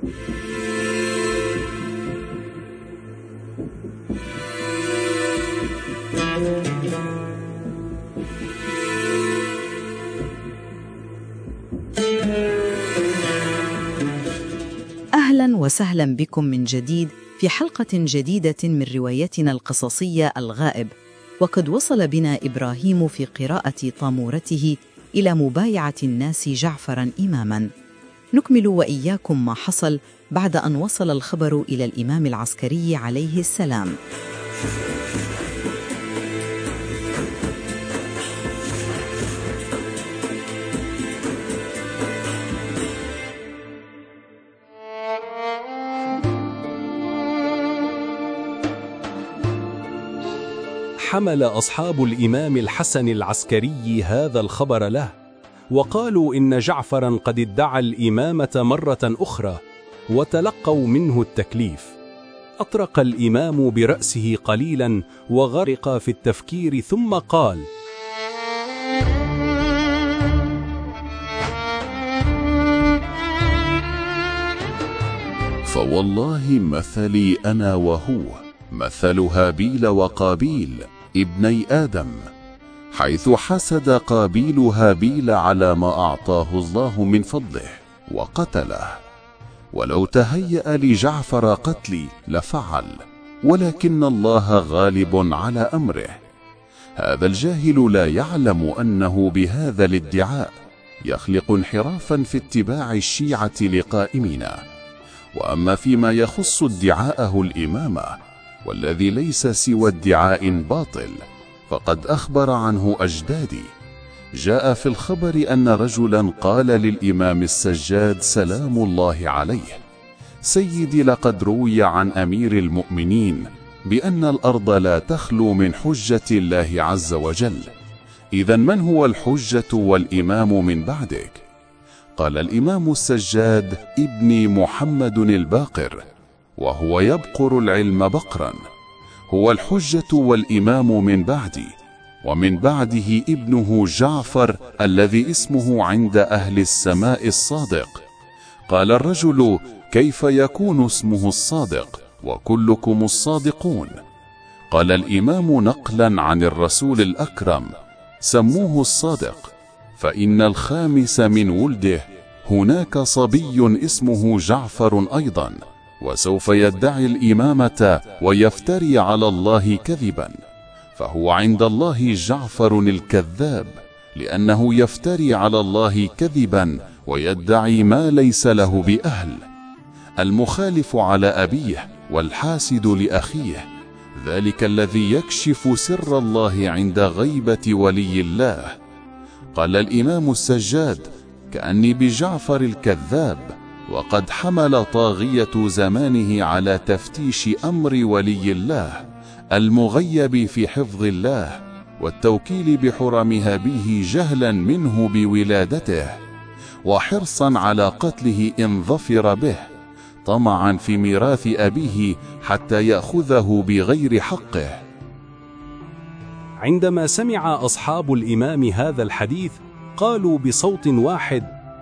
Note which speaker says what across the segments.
Speaker 1: أهلاً وسهلاً بكم من جديد في حلقة جديدة من روايتنا القصصية الغائب. وقد وصل بنا إبراهيم في قراءة طامورته إلى مبايعة الناس جعفراً إماماً. نكمل وإياكم ما حصل بعد أن وصل الخبر إلى الإمام العسكري عليه السلام.
Speaker 2: حمل أصحاب الإمام الحسن العسكري هذا الخبر له، وقالوا إن جعفراً قد ادعى الإمامة مرة أخرى، وتلقوا منه التكليف. أطرق الإمام برأسه قليلاً وغرق في التفكير، ثم قال:
Speaker 3: فوالله مثلي أنا وهو مثل هابيل وقابيل ابني آدم، حيث حسد قابيل هابيل على ما أعطاه الله من فضله وقتله، ولو تهيأ لجعفر قتلي لفعل، ولكن الله غالب على أمره. هذا الجاهل لا يعلم أنه بهذا الادعاء يخلق انحرافا في اتباع الشيعة لقائمين. وأما فيما يخص ادعاءه الإمامة، والذي ليس سوى ادعاء باطل، فقد أخبر عنه أجدادي. جاء في الخبر أن رجلا قال للإمام السجاد سلام الله عليه: سيدي، لقد روي عن أمير المؤمنين بأن الأرض لا تخلو من حجة الله عز وجل، إذن من هو الحجة والإمام من بعدك؟ قال الإمام السجاد: ابني محمد الباقر، وهو يبقر العلم بقرا، هو الحجة والإمام من بعدي، ومن بعده ابنه جعفر الذي اسمه عند أهل السماء الصادق. قال الرجل: كيف يكون اسمه الصادق وكلكم الصادقون؟ قال الإمام نقلا عن الرسول الأكرم: سموه الصادق، فإن الخامس من ولده هناك صبي اسمه جعفر أيضا، وسوف يدعي الإمامة ويفتري على الله كذبا، فهو عند الله جعفر الكذاب، لأنه يفتري على الله كذبا ويدعي ما ليس له بأهل، المخالف على أبيه والحاسد لأخيه، ذلك الذي يكشف سر الله عند غيبة ولي الله. قال الإمام السجاد: كأني بجعفر الكذاب، وقد حمل طاغية زمانه على تفتيش أمر ولي الله المغيب في حفظ الله، والتوكيل بحرمها به جهلا منه بولادته، وحرصا على قتله إن ظفر به، طمعا في ميراث أبيه حتى يأخذه بغير حقه.
Speaker 2: عندما سمع أصحاب الإمام هذا الحديث قالوا بصوت واحد: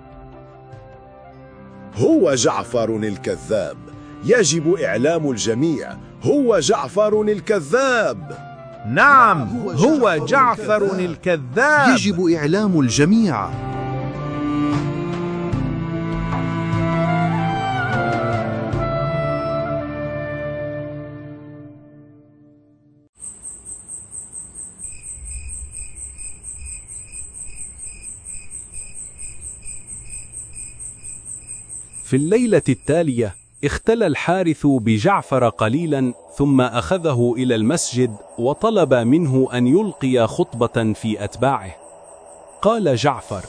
Speaker 4: هو جعفر الكذاب، يجب إعلام الجميع، هو جعفر الكذاب.
Speaker 5: نعم، هو جعفر الكذاب،
Speaker 6: يجب إعلام الجميع.
Speaker 2: في الليلة التالية اختلى الحارث بجعفر قليلا، ثم أخذه إلى المسجد وطلب منه أن يلقي خطبة في أتباعه. قال جعفر: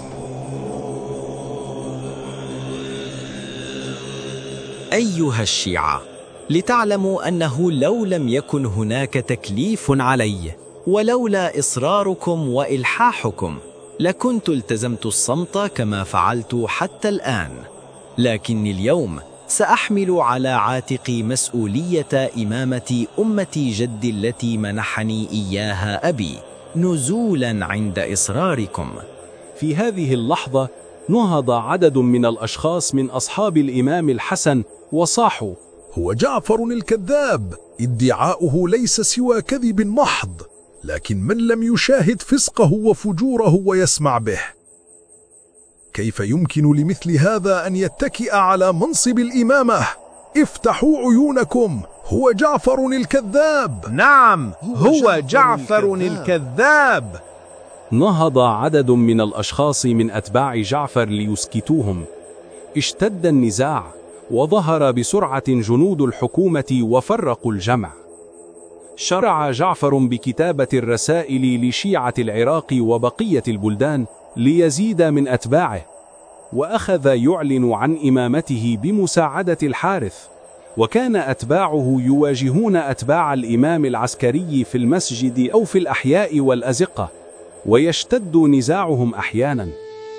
Speaker 7: أيها الشيعة، لتعلموا أنه لو لم يكن هناك تكليف علي، ولولا إصراركم وإلحاحكم، لكنت التزمت الصمت كما فعلت حتى الآن، لكني اليوم سأحمل على عاتقي مسؤولية إمامة أمتي جدي التي منحني إياها أبي، نزولا عند إصراركم.
Speaker 2: في هذه اللحظة نهض عدد من الأشخاص من أصحاب الإمام الحسن وصاحوا:
Speaker 8: هو جعفر الكذاب، ادعاؤه ليس سوى كذب محض، لكن من لم يشاهد فسقه وفجوره ويسمع به، كيف يمكن لمثل هذا أن يتكئ على منصب الإمامة؟ افتحوا عيونكم، هو جعفر الكذاب.
Speaker 5: نعم، هو جعفر الكذاب.
Speaker 2: نهض عدد من الأشخاص من أتباع جعفر ليسكتوهم. اشتد النزاع، وظهر بسرعة جنود الحكومة وفرقوا الجمع. شرع جعفر بكتابة الرسائل لشيعة العراق وبقية البلدان ليزيد من أتباعه، وأخذ يعلن عن إمامته بمساعدة الحارث، وكان أتباعه يواجهون أتباع الإمام العسكري في المسجد أو في الأحياء والأزقة، ويشتد نزاعهم أحيانا.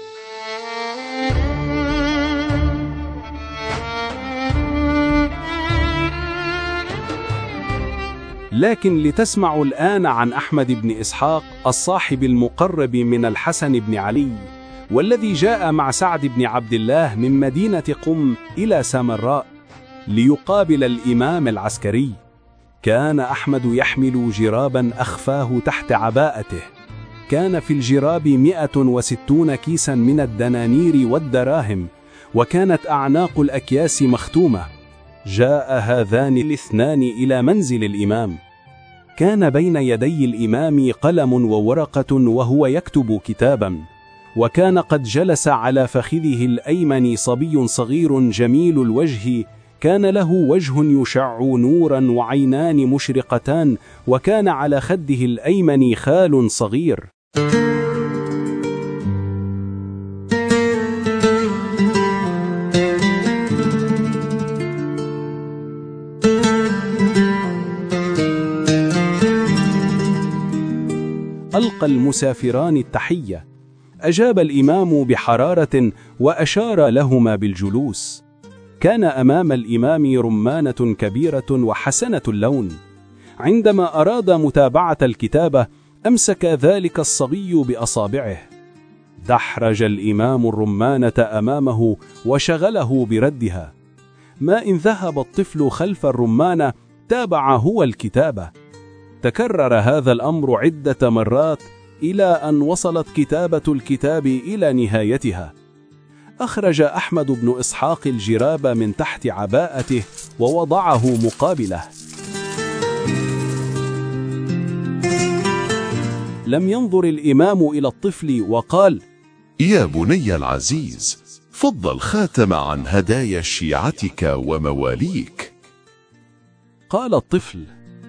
Speaker 2: لكن لتسمعوا الآن عن أحمد بن إسحاق الصاحب المقرب من الحسن بن علي، والذي جاء مع سعد بن عبد الله من مدينة قم إلى سامراء ليقابل الإمام العسكري. كان أحمد يحمل جرابا أخفاه تحت عباءته، كان في الجراب 160 كيسا من الدنانير والدراهم، وكانت أعناق الأكياس مختومة. جاء هذان الاثنان إلى منزل الإمام. كان بين يدي الإمام قلم وورقة وهو يكتب كتابا، وكان قد جلس على فخذه الأيمن صبي صغير جميل الوجه، كان له وجه يشع نورا وعينان مشرقتان، وكان على خده الأيمن خال صغير. ألقى المسافران التحية. أجاب الإمام بحرارة وأشار لهما بالجلوس. كان أمام الإمام رمانة كبيرة وحسنة اللون. عندما أراد متابعة الكتابة أمسك ذلك الصبي بأصابعه. دحرج الإمام الرمانة أمامه وشغله بردها. ما إن ذهب الطفل خلف الرمانة تابع هو الكتابة. تكرر هذا الأمر عدة مرات إلى أن وصلت كتابة الكتاب إلى نهايتها. أخرج أحمد بن إسحاق الجراب من تحت عباءته ووضعه مقابله. لم ينظر الإمام إلى الطفل وقال:
Speaker 3: يا بني العزيز، فض الخاتم عن هدايا شيعتك ومواليك.
Speaker 2: قال الطفل: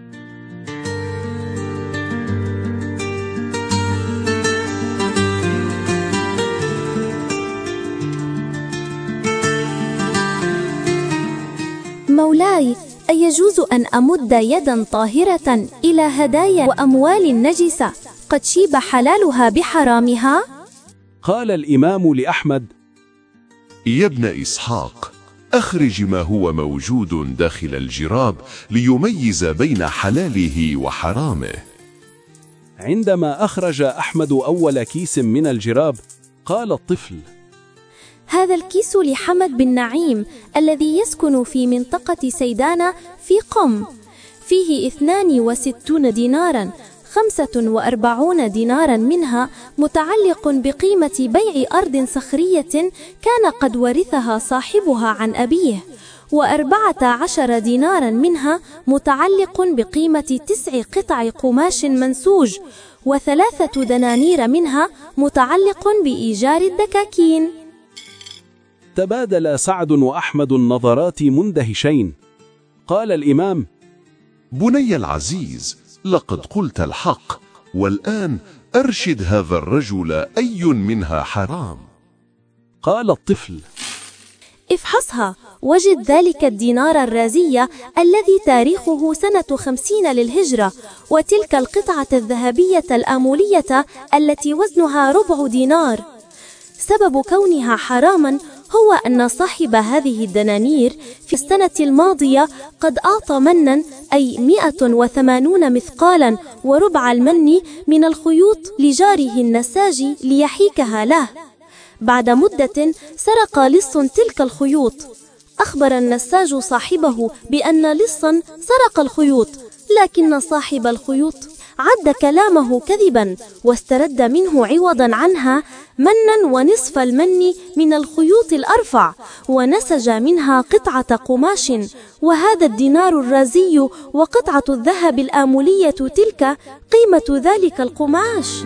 Speaker 9: مولاي، أيجوز أن أمد يدا طاهرة إلى هدايا وأموال نجسة قد شيب حلالها بحرامها؟
Speaker 2: قال الإمام لأحمد:
Speaker 3: يا ابن إسحاق، أخرج ما هو موجود داخل الجراب ليميز بين حلاله وحرامه.
Speaker 2: عندما أخرج أحمد أول كيس من الجراب قال الطفل:
Speaker 9: هذا الكيس لحمد بن نعيم الذي يسكن في منطقة سيدانة في قم، فيه 62 دينارا، 45 دينارا منها متعلق بقيمة بيع أرض صخرية كان قد ورثها صاحبها عن أبيه، و14 دينارا منها متعلق بقيمة 9 قطع قماش منسوج، و3 دنانير منها متعلق بإيجار الدكاكين.
Speaker 2: تبادل سعد وأحمد النظرات مندهشين. قال الإمام:
Speaker 3: بني العزيز، لقد قلت الحق، والآن أرشد هذا الرجل أي منها حرام.
Speaker 2: قال الطفل:
Speaker 9: افحصها وجد ذلك الدينار الرازية الذي تاريخه سنة 50 للهجرة، وتلك القطعة الذهبية الآمولية التي وزنها ربع دينار. سبب كونها حراما هو أن صاحب هذه الدنانير في السنة الماضية قد أعطى منا، أي 180 مثقالا وربع المن من الخيوط لجاره النساج ليحيكها له. بعد مدة سرق لص تلك الخيوط. أخبر النساج صاحبه بأن لصا سرق الخيوط، لكن صاحب الخيوط عد كلامه كذبا واسترد منه عوضا عنها منا ونصف المن من الخيوط الأرفع، ونسج منها قطعة قماش، وهذا الدينار الرازي وقطعة الذهب الآمولية تلك قيمة ذلك القماش.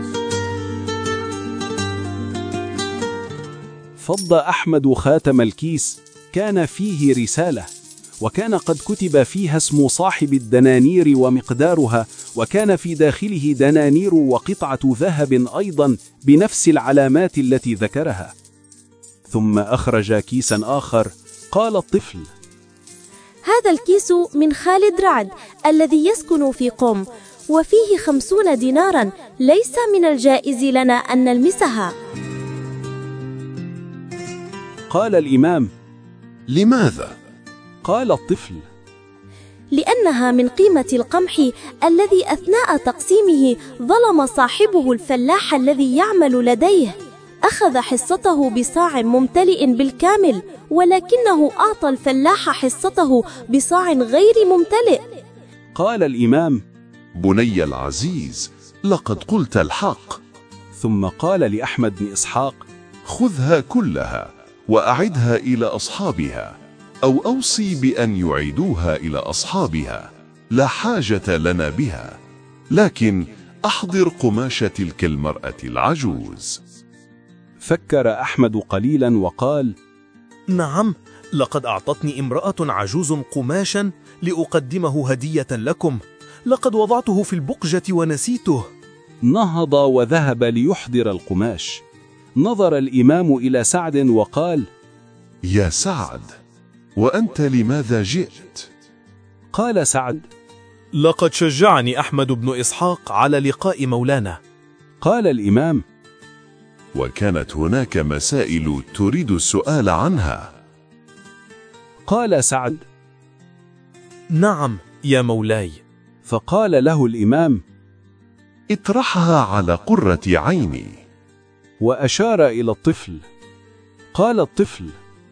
Speaker 2: فض أحمد خاتم الكيس، كان فيه رسالة، وكان قد كتب فيها اسم صاحب الدنانير ومقدارها، وكان في داخله دنانير وقطعة ذهب أيضا بنفس العلامات التي ذكرها. ثم أخرج كيسا آخر. قال الطفل:
Speaker 9: هذا الكيس من خالد رعد الذي يسكن في قم، وفيه 50 دينارا، ليس من الجائز لنا أن نلمسها.
Speaker 2: قال الإمام:
Speaker 3: لماذا؟
Speaker 2: قال الطفل:
Speaker 9: لأنها من قيمة القمح الذي أثناء تقسيمه ظلم صاحبه الفلاح الذي يعمل لديه، أخذ حصته بصاع ممتلئ بالكامل، ولكنه أعطى الفلاح حصته بصاع غير ممتلئ.
Speaker 2: قال الإمام:
Speaker 3: بني العزيز، لقد قلت الحق.
Speaker 2: ثم قال لأحمد بن إسحاق:
Speaker 3: خذها كلها وأعدها إلى أصحابها، أو أوصي بأن يعيدوها إلى أصحابها، لا حاجة لنا بها، لكن أحضر قماش تلك المرأة العجوز.
Speaker 2: فكر أحمد قليلا وقال:
Speaker 5: نعم، لقد أعطتني امرأة عجوز قماشا لأقدمه هدية لكم، لقد وضعته في البقجة ونسيته.
Speaker 2: نهض وذهب ليحضر القماش. نظر الإمام إلى سعد وقال:
Speaker 3: يا سعد، وأنت لماذا جئت؟
Speaker 2: قال سعد:
Speaker 5: لقد شجعني أحمد بن إسحاق على لقاء مولانا.
Speaker 2: قال الإمام:
Speaker 3: وكانت هناك مسائل تريد السؤال عنها.
Speaker 2: قال سعد:
Speaker 5: نعم يا مولاي.
Speaker 2: فقال له الإمام:
Speaker 3: اطرحها على قرة عيني.
Speaker 2: وأشار إلى الطفل. قال الطفل: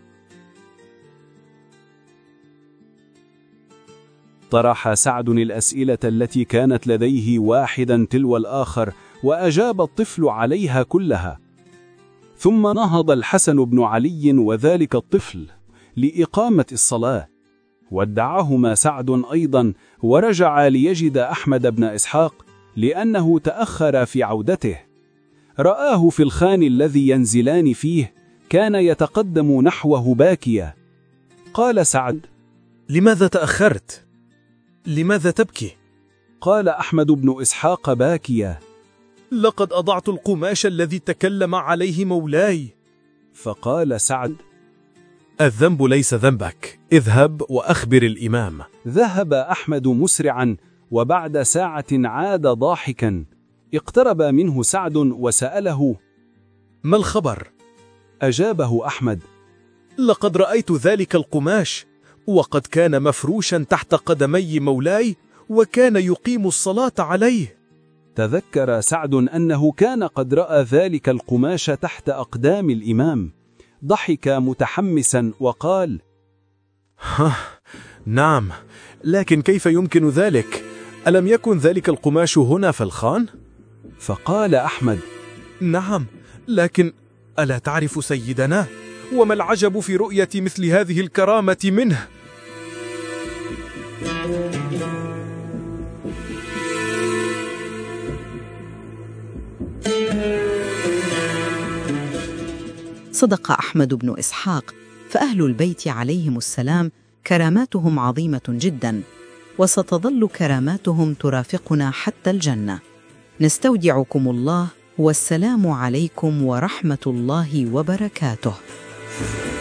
Speaker 2: طرح سعد الأسئلة التي كانت لديه واحدا تلو الآخر، وأجاب الطفل عليها كلها. ثم نهض الحسن بن علي وذلك الطفل لإقامة الصلاة، ودعاهما سعد أيضا، ورجع ليجد أحمد بن إسحاق لأنه تأخر في عودته. رآه في الخان الذي ينزلان فيه، كان يتقدم نحوه باكيا. قال سعد:
Speaker 5: لماذا تأخرت؟ لماذا تبكي؟
Speaker 2: قال أحمد بن إسحاق باكيا:
Speaker 5: لقد أضعت القماش الذي تكلم عليه مولاي.
Speaker 2: فقال سعد:
Speaker 5: الذنب ليس ذنبك، اذهب وأخبر الإمام.
Speaker 2: ذهب أحمد مسرعا، وبعد ساعة عاد ضاحكا. اقترب منه سعد وسأله:
Speaker 5: ما الخبر؟
Speaker 2: أجابه أحمد:
Speaker 5: لقد رأيت ذلك القماش، وقد كان مفروشا تحت قدمي مولاي، وكان يقيم الصلاة عليه.
Speaker 2: تذكر سعد أنه كان قد رأى ذلك القماش تحت أقدام الإمام. ضحك متحمسا وقال:
Speaker 5: نعم، لكن كيف يمكن ذلك؟ ألم يكن ذلك القماش هنا في الخان؟
Speaker 2: فقال أحمد:
Speaker 5: نعم، لكن ألا تعرف سيدنا؟ وما العجب في رؤية مثل هذه الكرامة منه؟
Speaker 1: صدق أحمد بن إسحاق، فأهل البيت عليهم السلام كراماتهم عظيمة جدا، وستظل كراماتهم ترافقنا حتى الجنة. نستودعكم الله، والسلام عليكم ورحمة الله وبركاته.